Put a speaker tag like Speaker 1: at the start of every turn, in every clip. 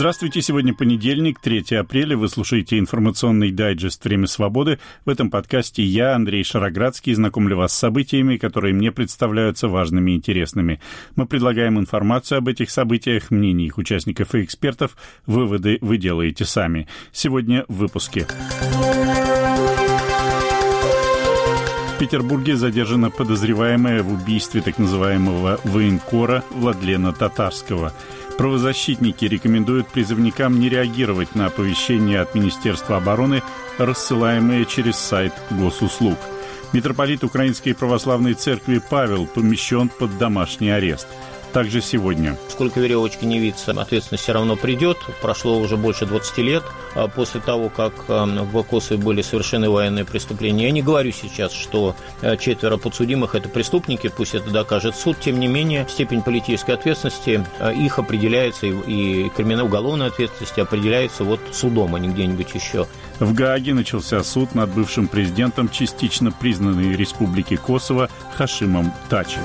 Speaker 1: Здравствуйте, сегодня понедельник, 3 апреля. Вы слушаете информационный дайджест «Время свободы». В этом подкасте я, Андрей Шароградский, знакомлю вас с событиями, которые мне представляются важными и интересными. Мы предлагаем информацию об этих событиях, мнения их участников и экспертов. Выводы вы делаете сами. Сегодня в выпуске. В Петербурге задержана подозреваемая в убийстве так называемого военкора Владлена Татарского. Правозащитники рекомендуют призывникам не реагировать на оповещения от Министерства обороны, рассылаемые через сайт госуслуг. Митрополит Украинской Православной Церкви Павел помещен под домашний арест. Также сегодня.
Speaker 2: Сколько веревочки не виться, ответственность все равно придет. Прошло уже больше 20 лет после того, как в Косове были совершены военные преступления. Я не говорю сейчас, что 4 подсудимых – это преступники, пусть это докажет суд. Тем не менее, степень политической ответственности их определяется, и уголовной ответственности определяется судом, а не где-нибудь еще.
Speaker 1: В Гааге начался суд над бывшим президентом частично признанной Республики Косово Хашимом Тачи.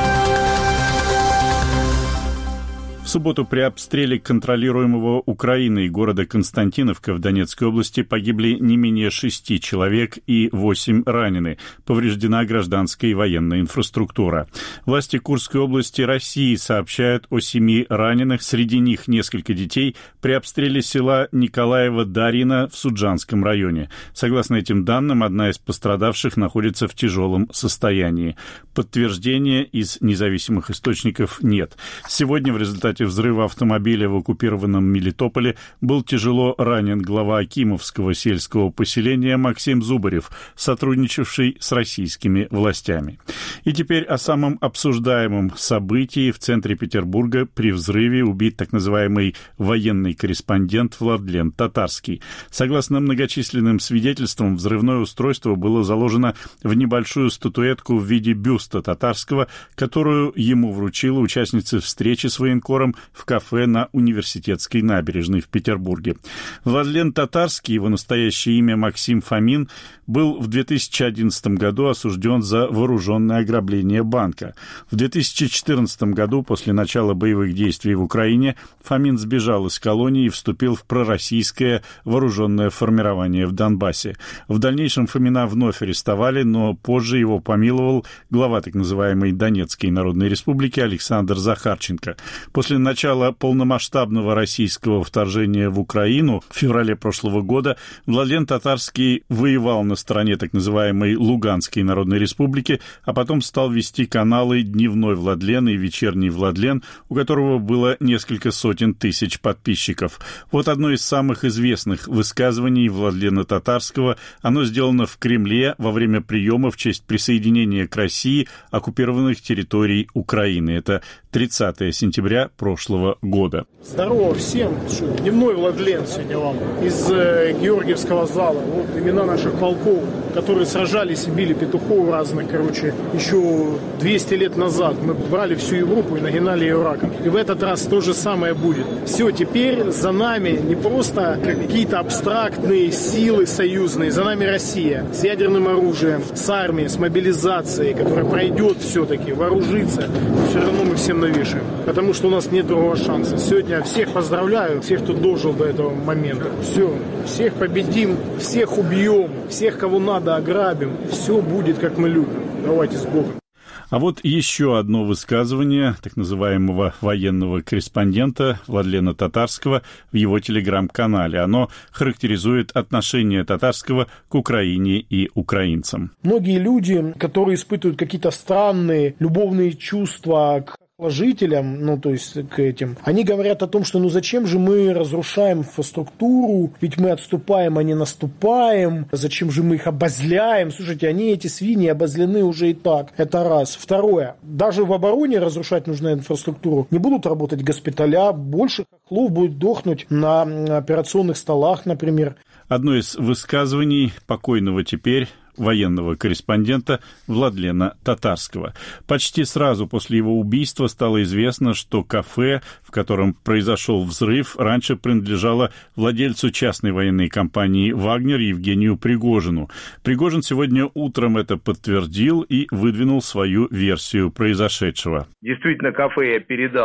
Speaker 1: В субботу при обстреле контролируемого Украиной города Константиновка в Донецкой области погибли не менее 6 человек и 8 ранены. Повреждена гражданская и военная инфраструктура. Власти Курской области России сообщают о 7 раненых, среди них несколько детей, при обстреле села Николаево-Дарьино в Суджанском районе. Согласно этим данным, одна из пострадавших находится в тяжелом состоянии. Подтверждения из независимых источников нет. Сегодня в результате взрыва автомобиля в оккупированном Мелитополе был тяжело ранен глава Акимовского сельского поселения Максим Зубарев, сотрудничавший с российскими властями. И теперь о самом обсуждаемом событии. В центре Петербурга при взрыве убит так называемый военный корреспондент Владлен Татарский. Согласно многочисленным свидетельствам, взрывное устройство было заложено в небольшую статуэтку в виде бюста Татарского, которую ему вручила участница встречи с военкором в кафе на Университетской набережной в Петербурге. Владлен Татарский, его настоящее имя Максим Фомин, был в 2011 году осужден за вооруженное ограбление банка. В 2014 году, после начала боевых действий в Украине, Фомин сбежал из колонии и вступил в пророссийское вооруженное формирование в Донбассе. В дальнейшем Фомина вновь арестовали, но позже его помиловал глава так называемой Донецкой Народной Республики Александр Захарченко. После начала полномасштабного российского вторжения в Украину в феврале прошлого года Владлен Татарский воевал на стороне так называемой Луганской Народной Республики, а потом стал вести каналы «Дневной Владлен» и «Вечерний Владлен», у которого было несколько сотен тысяч подписчиков. Вот одно из самых известных высказываний Владлена Татарского. Оно сделано в Кремле во время приема в честь присоединения к России оккупированных территорий Украины. Это 30 сентября прошлого года.
Speaker 3: Здорово всем. Дневной Владлен сегодня вам из Георгиевского зала. Вот имена наших полков, которые сражались и били петухов разных, еще 200 лет назад. Мы брали всю Европу и нагинали ее раком. И в этот раз то же самое будет. Все, теперь за нами не просто какие-то абстрактные силы союзные, за нами Россия с ядерным оружием, с армией, с мобилизацией, которая пройдет все-таки, вооружится. Все равно мы всем навешаем, потому что у нас нет другого шанса. Сегодня всех поздравляю, всех, кто дожил до этого момента. Все, всех победим, всех убьем, всех, кого надо, ограбим. Все будет, как мы любим. Давайте с Богом.
Speaker 1: А вот еще одно высказывание так называемого военного корреспондента Владлена Татарского в его телеграм-канале. Оно характеризует отношение Татарского к Украине и украинцам.
Speaker 3: Многие люди, которые испытывают какие-то странные любовные чувства к жителям, то есть к этим, они говорят о том, что зачем же мы разрушаем инфраструктуру, ведь мы отступаем, а не наступаем, зачем же мы их обозляем. Слушайте, эти свиньи обозлены уже и так. Это раз. Второе. Даже в обороне разрушать нужную инфраструктуру. Не будут работать госпиталя, больше хохлов будет дохнуть на операционных столах, например.
Speaker 1: Одно из высказываний покойного теперь военного корреспондента Владлена Татарского. Почти сразу после его убийства стало известно, что кафе, в котором произошел взрыв, раньше принадлежало владельцу частной военной компании «Вагнер» Евгению Пригожину. Пригожин сегодня утром это подтвердил и выдвинул свою версию произошедшего.
Speaker 4: Действительно, кафе я передал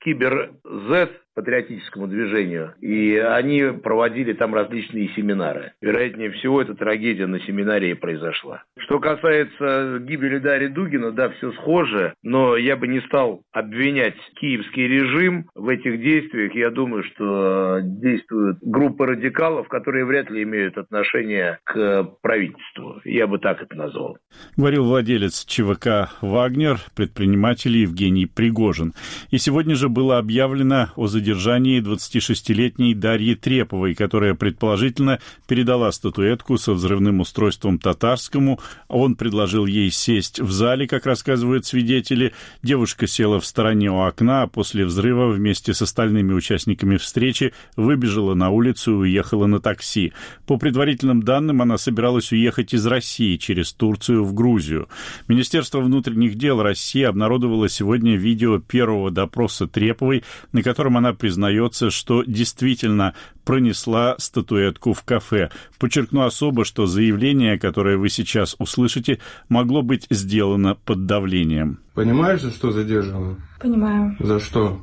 Speaker 4: Кибер-Z патриотическому движению, и они проводили там различные семинары. Вероятнее всего, эта трагедия на семинаре и произошла. Что касается гибели Дарьи Дугина, да, все схоже, но я бы не стал обвинять киевский режим в этих действиях. Я думаю, что действуют группы радикалов, которые вряд ли имеют отношение к правительству. Я бы так это назвал.
Speaker 1: Говорил владелец ЧВК «Вагнер», предприниматель Евгений Пригожин. И сегодня же было объявлено о задержании 26-летней Дарьи Треповой, которая предположительно передала статуэтку со взрывным устройством Татарскому. Он предложил ей сесть в зале, как рассказывают свидетели. Девушка села в стороне у окна, а после взрыва вместе с остальными участниками встречи выбежала на улицу и уехала на такси. По предварительным данным, она собиралась уехать из России через Турцию в Грузию. Министерство внутренних дел России обнародовало сегодня видео первого допроса Треповой, на котором она признается, что действительно пронесла статуэтку в кафе. Подчеркну особо, что заявление, которое вы сейчас услышите, могло быть сделано под давлением.
Speaker 5: Понимаешь, за что задерживала?
Speaker 6: Понимаю.
Speaker 5: За что?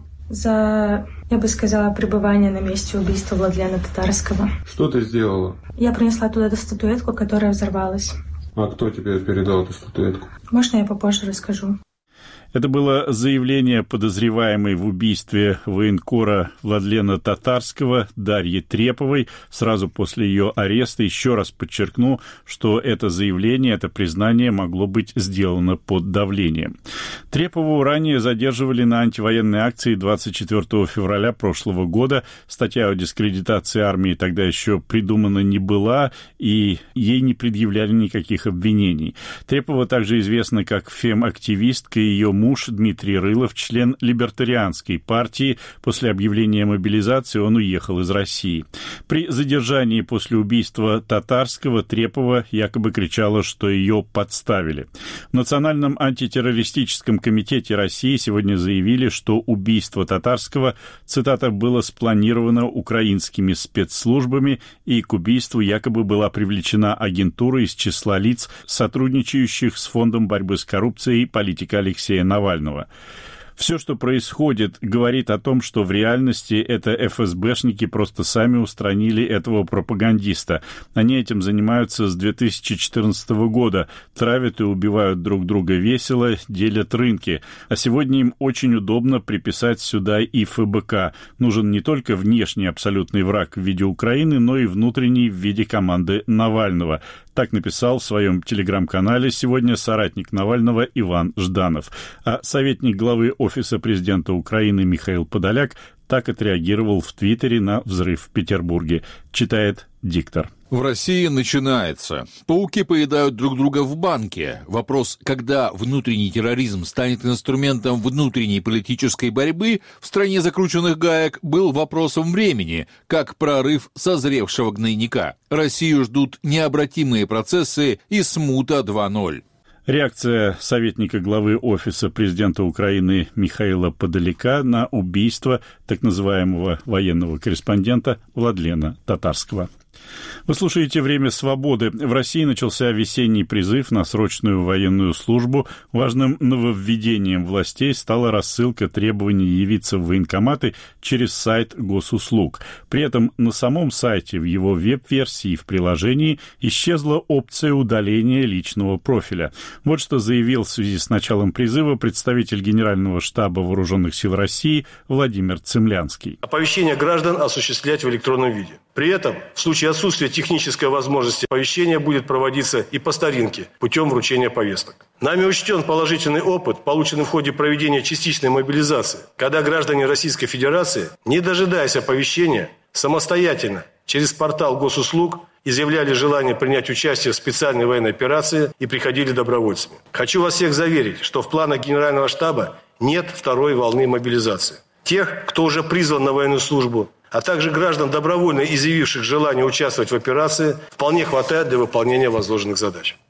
Speaker 6: За, я бы сказала, пребывание на месте убийства Владлена Татарского.
Speaker 5: Что ты сделала?
Speaker 6: Я принесла туда эту статуэтку, которая взорвалась.
Speaker 5: А кто тебе передал эту статуэтку?
Speaker 6: Можно я попозже расскажу?
Speaker 1: Это было заявление подозреваемой в убийстве военкора Владлена Татарского Дарьи Треповой. Сразу после ее ареста еще раз подчеркну, что это заявление, это признание могло быть сделано под давлением. Трепову ранее задерживали на антивоенной акции 24 февраля прошлого года. Статья о дискредитации армии тогда еще придумана не была, и ей не предъявляли никаких обвинений. Трепова также известна как фем-активистка, ее муж Дмитрий Рылов, член либертарианской партии. После объявления мобилизации он уехал из России. При задержании после убийства Татарского Трепова якобы кричала, что ее подставили. В Национальном антитеррористическом комитете России сегодня заявили, что убийство Татарского, цитата, было спланировано украинскими спецслужбами, и к убийству якобы была привлечена агентура из числа лиц, сотрудничающих с Фондом борьбы с коррупцией политика Алексея Навального. Все, что происходит, говорит о том, что в реальности это ФСБшники просто сами устранили этого пропагандиста. Они этим занимаются с 2014 года. Травят и убивают друг друга весело, делят рынки. А сегодня им очень удобно приписать сюда и ФБК. Нужен не только внешний абсолютный враг в виде Украины, но и внутренний в виде команды Навального. Так написал в своем телеграм-канале сегодня соратник Навального Иван Жданов. А советник главы Офиса президента Украины Михаил Подоляк так отреагировал в Твиттере на взрыв в Петербурге. Читает диктор.
Speaker 7: В России начинается. Пауки поедают друг друга в банке. Вопрос, когда внутренний терроризм станет инструментом внутренней политической борьбы в стране закрученных гаек, был вопросом времени, как прорыв созревшего гнойника. Россию ждут необратимые процессы и смута 2.0.
Speaker 1: Реакция советника главы Офиса президента Украины Михаила Подоляка на убийство так называемого военного корреспондента Владлена Татарского. Вы слушаете «Время свободы». В России начался весенний призыв на срочную военную службу. Важным нововведением властей стала рассылка требований явиться в военкоматы через сайт госуслуг. При этом на самом сайте, в его веб-версии, в приложении исчезла опция удаления личного профиля. Вот что заявил в связи с началом призыва представитель Генерального штаба Вооруженных сил России Владимир Цемлянский.
Speaker 8: Оповещение граждан осуществлять в электронном виде. При этом, в случае отсутствия технической возможности, оповещение будет проводиться и по старинке, путем вручения повесток. Нами учтен положительный опыт, полученный в ходе проведения частичной мобилизации, когда граждане Российской Федерации, не дожидаясь оповещения, самостоятельно через портал госуслуг изъявляли желание принять участие в специальной военной операции и приходили добровольцами. Хочу вас всех заверить, что в планах Генерального штаба нет второй волны мобилизации. Тех, кто уже призван на военную службу, а также граждан, добровольно изъявивших желание участвовать в операции, вполне хватает для выполнения возложенных задач.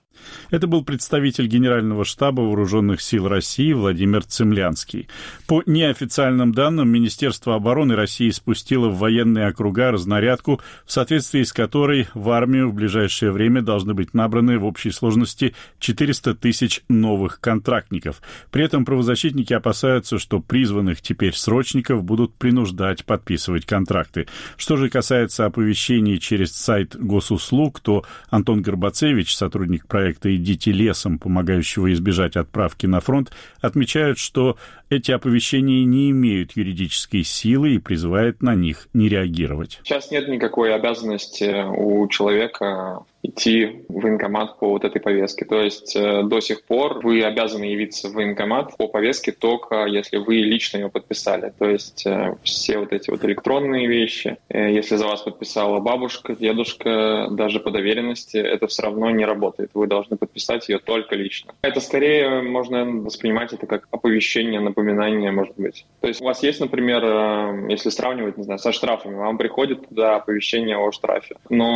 Speaker 1: Это был представитель Генерального штаба Вооруженных сил России Владимир Цемлянский. По неофициальным данным, Министерство обороны России спустило в военные округа разнарядку, в соответствии с которой в армию в ближайшее время должны быть набраны в общей сложности 400 тысяч новых контрактников. При этом правозащитники опасаются, что призванных теперь срочников будут принуждать подписывать контракты. Что же касается оповещений через сайт госуслуг, то Антон Горбацевич, сотрудник проекта «Идите лесом», помогающего избежать отправки на фронт, отмечает, что эти оповещения не имеют юридической силы и призывает на них не реагировать.
Speaker 9: Сейчас нет никакой обязанности у человека идти в военкомат по вот этой повестке. То есть до сих пор вы обязаны явиться в военкомат по повестке только если вы лично ее подписали. То есть все вот эти вот электронные вещи, если за вас подписала бабушка, дедушка, даже по доверенности, это все равно не работает. Вы должны подписать ее только лично. Это скорее можно воспринимать это как оповещение, напоминание, может быть. То есть у вас есть, например, если сравнивать, не знаю, со штрафами, вам приходит туда оповещение о штрафе.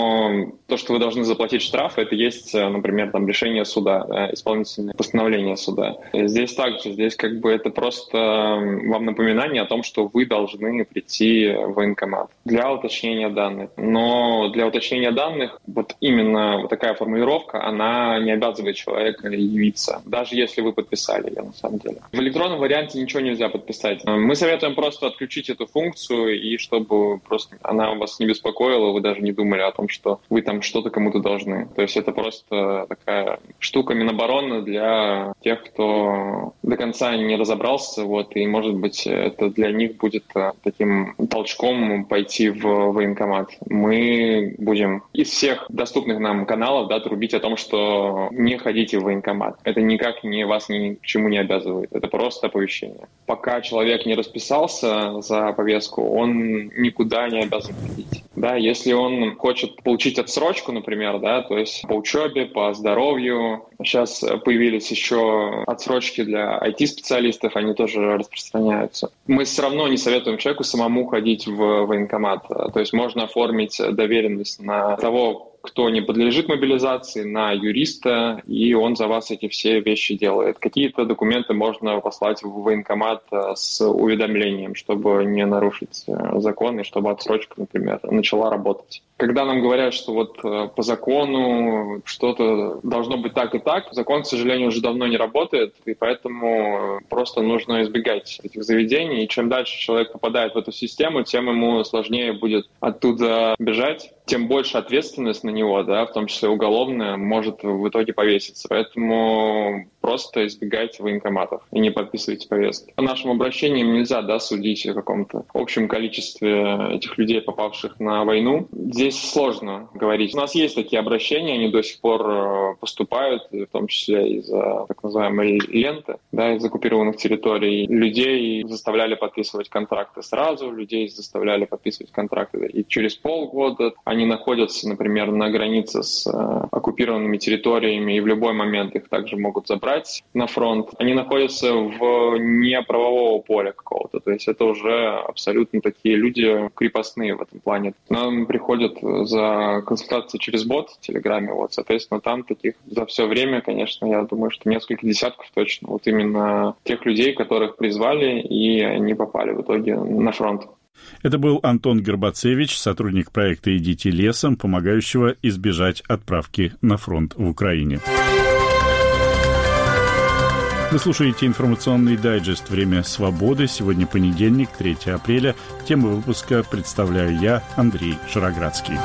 Speaker 9: Но то, что вы должны заплатить штраф, это есть, например, там решение суда, исполнительное постановление суда. Здесь также, здесь как бы это просто вам напоминание о том, что вы должны прийти в военкомат для уточнения данных. Но для уточнения данных вот именно вот такая формулировка, она не обязывает человека явиться, даже если вы подписали ее на самом деле. В электронном варианте ничего нельзя подписать. Мы советуем просто отключить эту функцию, и чтобы просто она вас не беспокоила, вы даже не думали о том, что вы там что-то кому-то должны. То есть это просто такая штука Минобороны для тех, кто до конца не разобрался, вот, и, может быть, это для них будет таким толчком пойти в военкомат. Мы будем из всех доступных нам каналов, да, трубить о том, что не ходите в военкомат. Это никак вас ни к чему не обязывает. Это просто оповещение. Пока человек не расписался за повестку, он никуда не обязан ходить. Да, если он хочет получить отсрочку, например, да, то есть по учебе, по здоровью. Сейчас появились еще отсрочки для IT-специалистов, они тоже распространяются. Мы все равно не советуем человеку самому ходить в военкомат. То есть можно оформить доверенность на того, кто не подлежит мобилизации, на юриста, и он за вас эти все вещи делает. Какие-то документы можно послать в военкомат с уведомлением, чтобы не нарушить закон, и чтобы отсрочка, например, начала работать. Когда нам говорят, что вот по закону что-то должно быть так и так, закон, к сожалению, уже давно не работает, и поэтому просто нужно избегать этих заведений. И чем дальше человек попадает в эту систему, тем ему сложнее будет оттуда бежать, тем больше ответственность на него, да, в том числе уголовная, может в итоге повеситься. Поэтому просто избегайте военкоматов и не подписывайте повестки. По нашим обращениям нельзя, да, судить о каком-то общем количестве этих людей, попавших на войну. Здесь сложно говорить. У нас есть такие обращения, они до сих пор поступают, в том числе из-за так называемой ленты, да, из оккупированных территорий. Людей заставляли подписывать контракты сразу, людей заставляли подписывать контракты и через полгода. Они находятся, например, на границе с оккупированными территориями, и в любой момент их также могут забрать на фронт. Они находятся в неправового поля какого-то, то есть это уже абсолютно такие люди крепостные в этом плане. Нам приходят за консультацией через бот в Телеграме, вот, соответственно, там таких за все время, конечно, я думаю, что несколько десятков точно, вот именно тех людей, которых призвали, и они попали в итоге на фронт.
Speaker 1: Это был Антон Горбацевич, сотрудник проекта «Идите лесом», помогающего избежать отправки на фронт в Украине. Вы слушаете информационный дайджест «Время свободы». Сегодня понедельник, 3 апреля. Тему выпуска представляю я, Андрей Шароградский.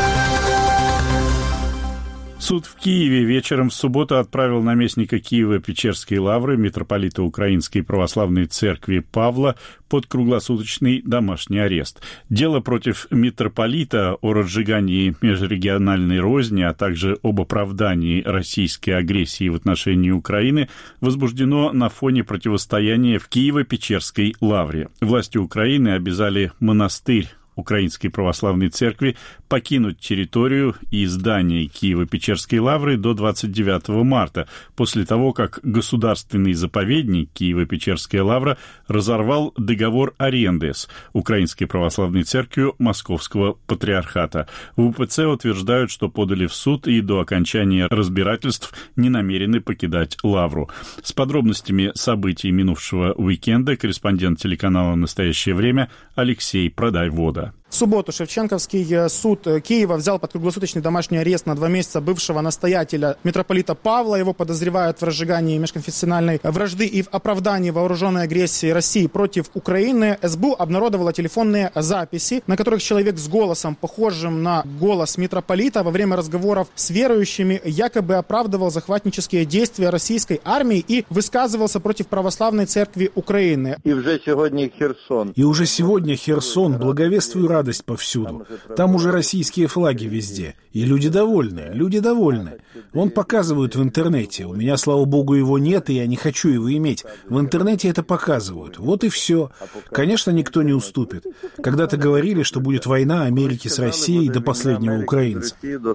Speaker 1: Суд в Киеве вечером в субботу отправил наместника Киево-Печерской лавры, митрополита Украинской православной церкви Павла, под круглосуточный домашний арест. Дело против митрополита о разжигании межрегиональной розни, а также об оправдании российской агрессии в отношении Украины возбуждено на фоне противостояния в Киево-Печерской лавре. Власти Украины обязали монастырь Украинской Православной Церкви покинуть территорию и здание Киево-Печерской лавры до 29 марта, после того, как государственный заповедник Киево-Печерская лавра разорвал договор аренды с Украинской Православной Церковью Московского Патриархата. В УПЦ утверждают, что подали в суд и до окончания разбирательств не намерены покидать лавру. С подробностями событий минувшего уикенда корреспондент телеканала «Настоящее время» Алексей Продайвода.
Speaker 10: В субботу Шевченковский суд Киева взял под круглосуточный домашний арест на 2 месяца бывшего настоятеля митрополита Павла. Его подозревают в разжигании межконфессиональной вражды и в оправдании вооруженной агрессии России против Украины. СБУ обнародовала телефонные записи, на которых человек с голосом, похожим на голос митрополита, во время разговоров с верующими якобы оправдывал захватнические действия российской армии и высказывался против православной церкви Украины.
Speaker 11: И уже сегодня Херсон, благовествую радость повсюду. Там уже российские флаги везде. И люди довольны. Он показывают в интернете. У меня, слава богу, его нет, и я не хочу его иметь. В интернете это показывают. Вот и все. Конечно, никто не уступит. Когда-то говорили, что будет война Америки с Россией до последнего украинца.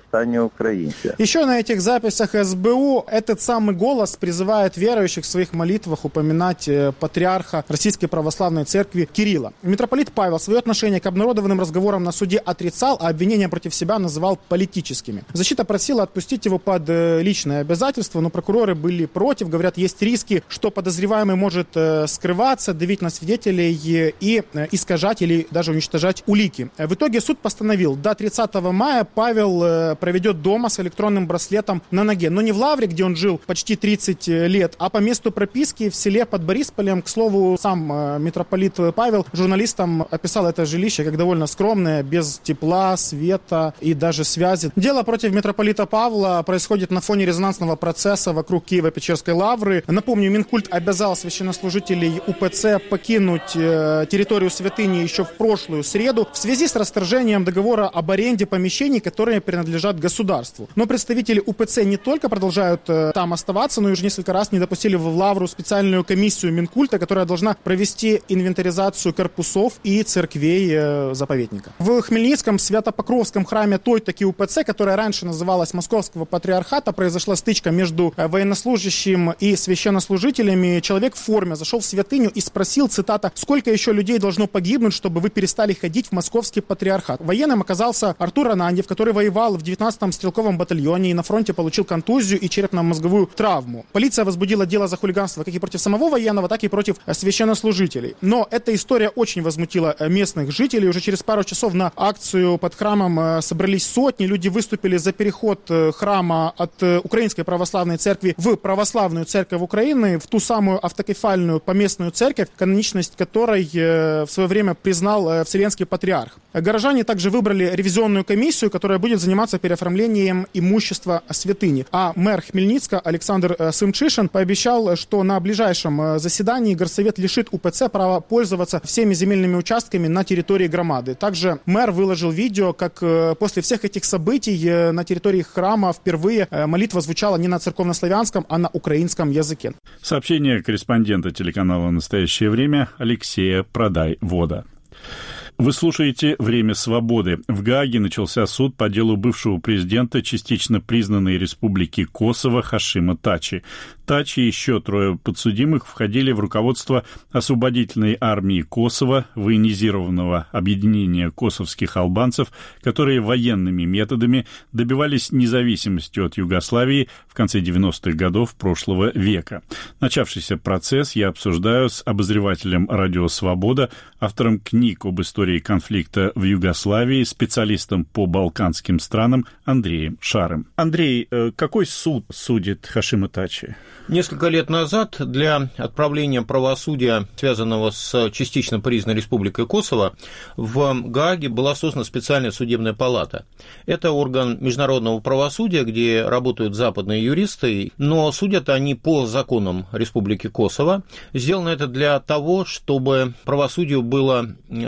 Speaker 10: Еще на этих записях СБУ этот самый голос призывает верующих в своих молитвах упоминать патриарха Российской Православной Церкви Кирилла. Митрополит Павел свое отношение к обнародованным разговорам на суде отрицал, а обвинения против себя называл политическими. Защита просила отпустить его под личное обязательство, но прокуроры были против. Говорят, есть риски, что подозреваемый может скрываться, давить на свидетелей и искажать или даже уничтожать улики. В итоге суд постановил, до 30 мая Павел проведет дома с электронным браслетом на ноге. Но не в лавре, где он жил почти 30 лет, а по месту прописки в селе под Борисполем. К слову, сам митрополит Павел журналистам описал это жилище как довольно скромное, без тепла, света и даже связи. Дело против митрополита Павла происходит на фоне резонансного процесса вокруг Киево-Печерской лавры. Напомню, Минкульт обязал священнослужителей УПЦ покинуть территорию святыни еще в прошлую среду в связи с расторжением договора об аренде помещений, которые принадлежат государству. Но представители УПЦ не только продолжают там оставаться, но и уже несколько раз не допустили в лавру специальную комиссию Минкульта, которая должна провести инвентаризацию корпусов и церквей заповедника. В Хмельницком Свято-Покровском храме той-таки УПЦ, которая раньше называлась Московского Патриархата, произошла стычка между военнослужащим и священнослужителями. Человек в форме зашел в святыню и спросил, цитата, «Сколько еще людей должно погибнуть, чтобы вы перестали ходить в Московский Патриархат?» Военным оказался Артур Ананьев, который воевал в 19-м стрелковом батальоне и на фронте получил контузию и черепно-мозговую травму. Полиция возбудила дело за хулиганство как и против самого военного, так и против священнослужителей. Но эта история очень возмутила местных жителей. Уже через пару часов на акцию под храмом собрались сотни. Люди выступили за переход храма от Украинской Православной Церкви в Православную Церковь Украины, в ту самую автокефальную поместную церковь, каноничность которой в свое время признал Вселенский Патриарх. Горожане также выбрали ревизионную комиссию, которая будет заниматься переоформлением имущества святыни. А мэр Хмельницка Александр Сымчишин пообещал, что на ближайшем заседании горсовет лишит УПЦ права пользоваться всеми земельными участками на территории громады. Также мэр выложил видео, как после всех этих событий на территории храма впервые молитва звучала не на церковнославянском, а на украинском языке.
Speaker 1: Сообщение корреспондента телеканала «Настоящее время» Алексея Продайвода. Вы слушаете «Время свободы». В Гааге начался суд по делу бывшего президента частично признанной республики Косово Хашима Тачи. Тачи и еще 3 подсудимых входили в руководство освободительной армии Косово, военизированного объединения косовских албанцев, которые военными методами добивались независимости от Югославии в конце 90-х годов прошлого века. Начавшийся процесс я обсуждаю с обозревателем «Радио Свобода», автором книг об истории конфликта в Югославии, специалистом по балканским странам Андреем Шарым. Андрей, какой суд судит Хашима Тачи?
Speaker 2: Несколько лет назад для отправления правосудия, связанного с частично признанной республикой Косово, в Гааге была создана специальная судебная палата. Это орган международного правосудия, где работают западные юристы, но судят они по законам Республики Косово. Сделано это для того, чтобы правосудию было обеспечено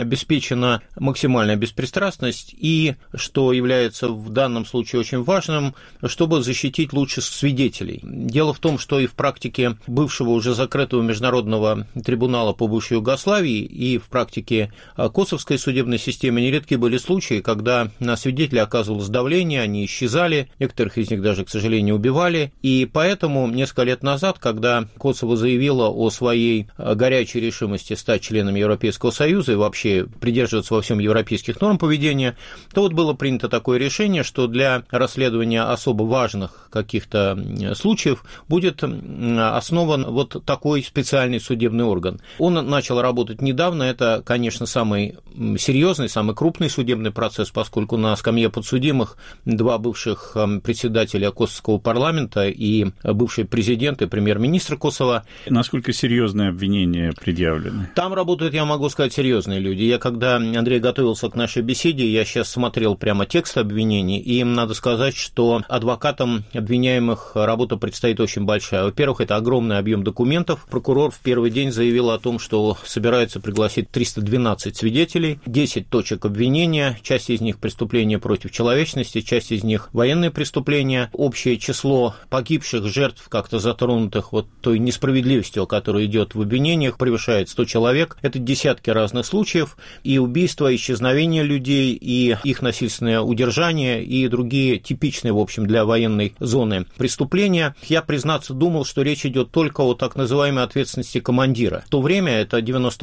Speaker 2: обеспечена максимальная беспристрастность и, что является в данном случае очень важным, чтобы защитить лучше свидетелей. Дело в том, что и в практике бывшего уже закрытого международного трибунала по бывшей Югославии и в практике косовской судебной системы нередки были случаи, когда на свидетелей оказывалось давление, они исчезали, некоторых из них даже, к сожалению, убивали, и поэтому несколько лет назад, когда Косово заявило о своей горячей решимости стать членом Европейского Союза и вообще придерживаться во всем европейских норм поведения, то вот было принято такое решение, что для расследования особо важных каких-то случаев будет основан вот такой специальный судебный орган. Он начал работать недавно, это, конечно, самый серьезный, самый крупный судебный процесс, поскольку на скамье подсудимых два бывших председателя Косовского парламента и бывший президент и премьер-министр Косово.
Speaker 1: Насколько серьезные обвинения предъявлены?
Speaker 2: Там работают, я могу сказать, серьезные люди. Я, когда, Андрей, готовился к нашей беседе, я сейчас смотрел прямо текст обвинений, и им надо сказать, что адвокатам обвиняемых работа предстоит очень большая. Во-первых, это огромный объем документов. Прокурор в первый день заявил о том, что собирается пригласить 312 свидетелей, 10 точек обвинения, часть из них преступления против человечности, часть из них военные преступления. Общее число погибших, жертв, как-то затронутых вот той несправедливостью, которая идет в обвинениях, превышает 100 человек. Это десятки разных случаев, и убийства, исчезновения людей, и их насильственное удержание, и другие типичные, в общем, для военной зоны преступления. Я, признаться, думал, что речь идет только о так называемой ответственности командира. В то время, это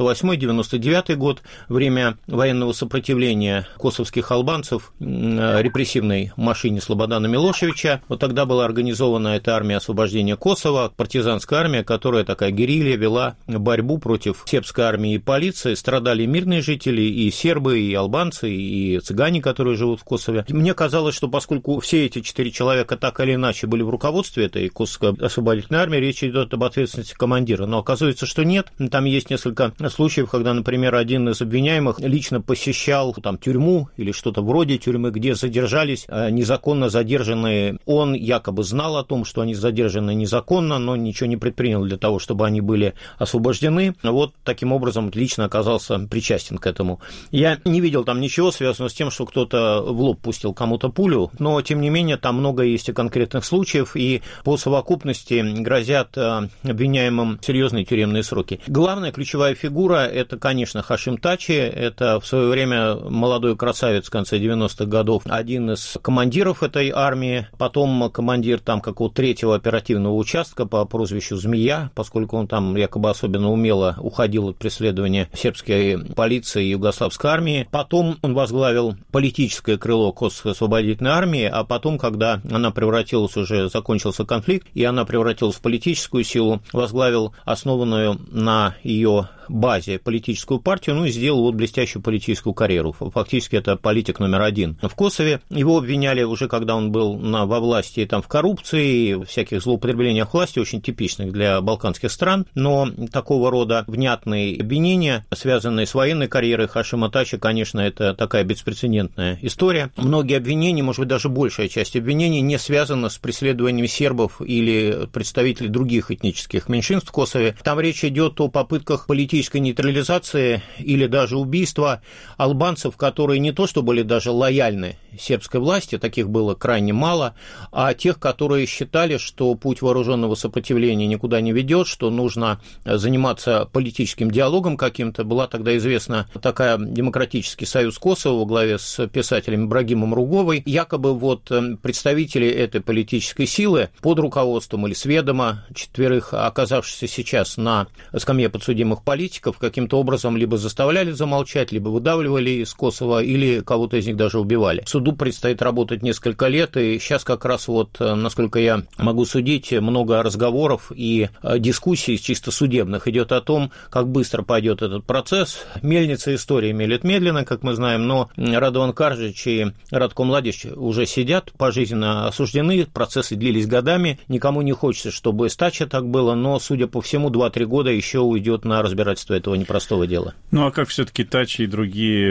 Speaker 2: 98-99 год, время военного сопротивления косовских албанцев репрессивной машине Слободана Милошевича. Вот тогда была организована эта армия освобождения Косово, партизанская армия, которая такая герилья вела борьбу против сербской армии и полиции. Страдали мирные жители, и сербы, и албанцы, и цыгане, которые живут в Косове. Мне казалось, что поскольку все эти 4 человека так или иначе были в руководстве этой Косовской освободительной армии, речь идет об ответственности командира. Но оказывается, что нет. Там есть несколько случаев, когда, например, один из обвиняемых лично посещал там тюрьму или что-то вроде тюрьмы, где задержались незаконно задержанные. Он якобы знал о том, что они задержаны незаконно, но ничего не предпринял для того, чтобы они были освобождены. Вот таким образом лично оказался причастен к этому. Я не видел там ничего связанного с тем, что кто-то в лоб пустил кому-то пулю, но, тем не менее, там много есть и конкретных случаев, и по совокупности грозят обвиняемым серьезные тюремные сроки. Главная ключевая фигура – это, конечно, Хашим Тачи. Это в свое время молодой красавец в конце 90-х годов, один из командиров этой армии, потом командир там какого-то 3-го оперативного участка по прозвищу «Змея», поскольку он там якобы особенно умело уходил от преследования сербской полиции и югославской армии. Потом он возглавил политическое крыло Косовской освободительной армии, а потом, когда она превратилась, уже закончился конфликт, и она превратилась в политическую силу, возглавил основанную на ее базе политическую партию, ну и сделал вот блестящую политическую карьеру. Фактически это политик номер 1 в Косове. Его обвиняли уже, когда он был во власти, там, в коррупции, всяких злоупотреблениях власти, очень типичных для балканских стран, но такого рода внятные обвинения, связанные с военной карьерой Хашима Тачи, конечно, это такая беспрецедентная история. Многие обвинения, может быть, даже большая часть обвинений не связана с преследованием сербов или представителей других этнических меньшинств в Косове. Там речь идет о попытках политической нейтрализации или даже убийства албанцев, которые не то что были даже лояльны сербской власти, таких было крайне мало, а тех, которые считали, что путь вооруженного сопротивления никуда не ведет, что нужно заниматься политическим диалогом каким-то. Была тогда известна такая Демократический союз Косово во главе с писателем Ибрагимом Руговой. Якобы вот представители этой политической силы под руководством или с ведома 4, оказавшихся сейчас на скамье подсудимых политиков, каким-то образом либо заставляли замолчать, либо выдавливали из Косово, или кого-то из них даже убивали. Суду предстоит работать несколько лет, и сейчас как раз вот, насколько я могу судить, много разговоров и дискуссий чисто судебных идет о том, как быстро пойдет этот процесс. Мельница истории мелет медленно, как мы знаем, но Радован Каржич и Радко Младич уже сидят, пожизненно осуждены, процессы длились годами, никому не хочется, чтобы с Тачи так было, но, судя по всему, 2-3 года еще уйдет на разбирательство этого непростого дела.
Speaker 1: Ну а как все-таки Тачи и другие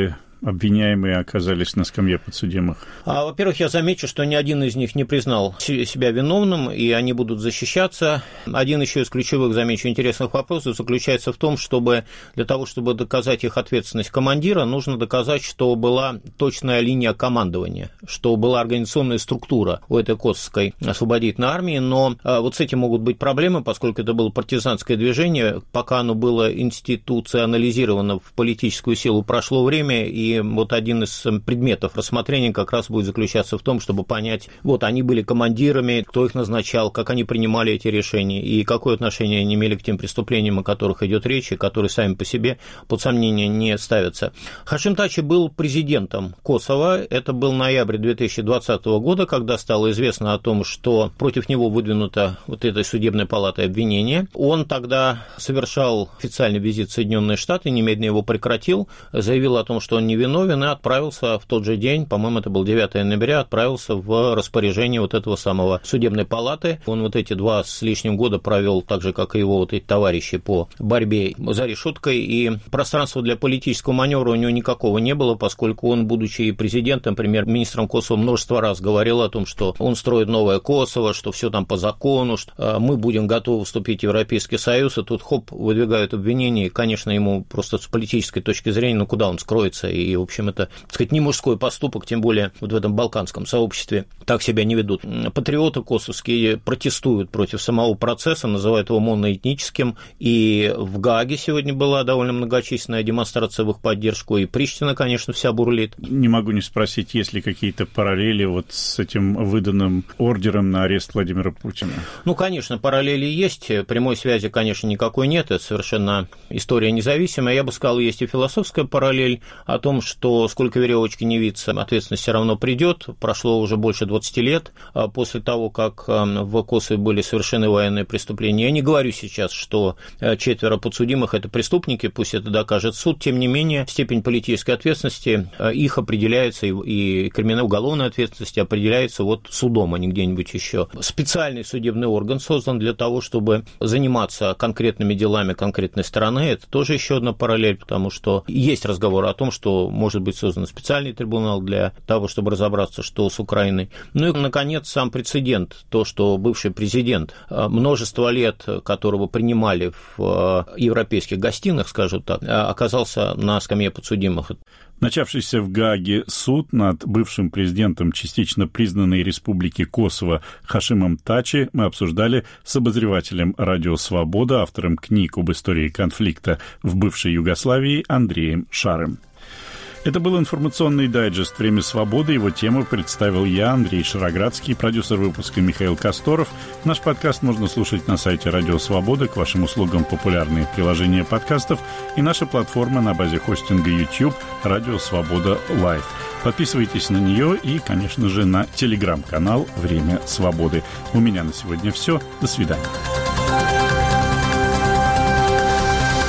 Speaker 1: обвиняемые оказались на скамье подсудимых?
Speaker 2: Во-первых, я замечу, что ни один из них не признал себя виновным, и они будут защищаться. Один еще из ключевых, замечу, интересных вопросов заключается в том, чтобы для того, чтобы доказать их ответственность командира, нужно доказать, что была точная линия командования, что была организационная структура у этой Косовской освободительной армии, но вот с этим могут быть проблемы, поскольку это было партизанское движение, пока оно было институционализировано в политическую силу, прошло время, и вот один из предметов рассмотрения как раз будет заключаться в том, чтобы понять, вот они были командирами, кто их назначал, как они принимали эти решения и какое отношение они имели к тем преступлениям, о которых идет речь, и которые сами по себе под сомнение не ставятся. Хашим Тачи был президентом Косово, это был ноябрь 2020 года, когда стало известно о том, что против него выдвинуто вот этой судебной палатой обвинение. Он тогда совершал официальный визит в Соединенные Штаты, немедленно его прекратил, заявил о том, что он невиновен, и отправился в тот же день, по-моему, это был 9 ноября, отправился в распоряжение вот этого самого судебной палаты. Он вот эти 2 с лишним года провел, так же, как и его вот эти товарищи по борьбе за решеткой, и пространства для политического маневра у него никакого не было, поскольку он, будучи президентом, премьер-министром Косово, множество раз говорил о том, что он строит новое Косово, что все там по закону, что мы будем готовы вступить в Европейский Союз, и тут хоп, выдвигают обвинения, и, конечно, ему просто с политической точки зрения, ну куда он скроется, и, в общем, это, так сказать, не мужской поступок, тем более вот в этом балканском сообществе так себя не ведут. Патриоты косовские протестуют против самого процесса, называют его моноэтническим, и в Гааге сегодня была довольно многочисленная демонстрация в их поддержку, и Приштина, конечно, вся бурлит.
Speaker 1: Не могу не спросить, есть ли какие-то параллели вот с этим выданным ордером на арест Владимира Путина?
Speaker 2: Ну, конечно, параллели есть, прямой связи, конечно, никакой нет, это совершенно история независимая. Я бы сказал, есть и философская параллель о том, что сколько веревочки не виться, ответственность все равно придет. Прошло уже больше 20 лет после того, как в Косове были совершены военные преступления. Я не говорю сейчас, что 4 подсудимых – это преступники, пусть это докажет суд, тем не менее, степень политической ответственности их определяется, и криминально-уголовной ответственности определяется вот судом, а не где-нибудь еще. Специальный судебный орган создан для того, чтобы заниматься конкретными делами конкретной страны. Это тоже еще одна параллель, потому что есть разговор о том, что может быть создан специальный трибунал для того, чтобы разобраться, что с Украиной. Ну и, наконец, сам прецедент, то, что бывший президент, множество лет которого принимали в европейских гостиных, скажем так, оказался на скамье подсудимых.
Speaker 1: Начавшийся в Гааге суд над бывшим президентом частично признанной республики Косово Хашимом Тачи мы обсуждали с обозревателем «Радио Свобода», автором книг об истории конфликта в бывшей Югославии Андреем Шарым. Это был информационный дайджест «Время свободы». Его тему представил я, Андрей Шароградский, продюсер выпуска Михаил Косторов. Наш подкаст можно слушать на сайте «Радио Свобода», к вашим услугам популярные приложения подкастов и наша платформа на базе хостинга YouTube «Радио Свобода Лайв». Подписывайтесь на нее и, конечно же, на телеграм-канал «Время свободы». У меня на сегодня все. До свидания.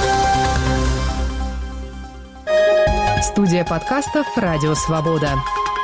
Speaker 12: Студия подкастов «Радио Свобода».